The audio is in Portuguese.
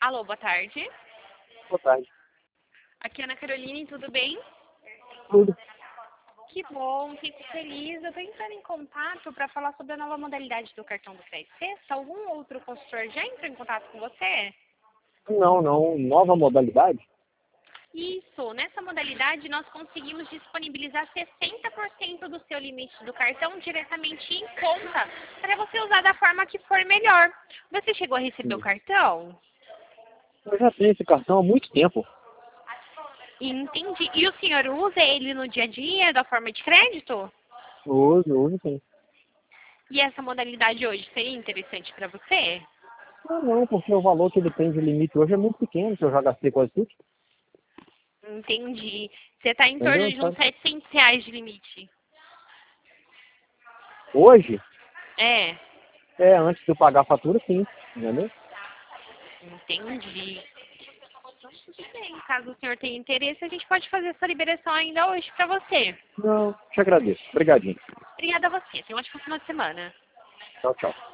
Alô, boa tarde. Boa tarde. Aqui é Ana Caroline, tudo bem? Tudo. Que bom, fico feliz. Eu estou entrando em contato para falar sobre a nova modalidade do cartão do Crédito Sexta. Algum outro consultor já entrou em contato com você? Não. Nova modalidade? Isso, nessa modalidade nós conseguimos disponibilizar 60% do seu limite do cartão diretamente em conta, para você usar da forma que for melhor. Você chegou a receber o Sim. cartão? Eu já tenho esse cartão há muito tempo. Entendi. E o senhor usa ele no dia a dia, da forma de crédito? Uso sim. E essa modalidade hoje seria interessante para você? Não, porque o valor que ele tem de limite hoje é muito pequeno, que eu já gastei quase tudo. Entendi. Você está em torno Entendeu? de uns R$ 700 de limite. Hoje, É, antes de eu pagar a fatura, sim. Entendeu? entendi. Então, tudo bem. Caso o senhor tenha interesse, a gente pode fazer essa liberação ainda hoje para você. Não, te agradeço. Obrigadinho. Obrigada a você. Tenha um ótimo final de semana. Tchau, tchau.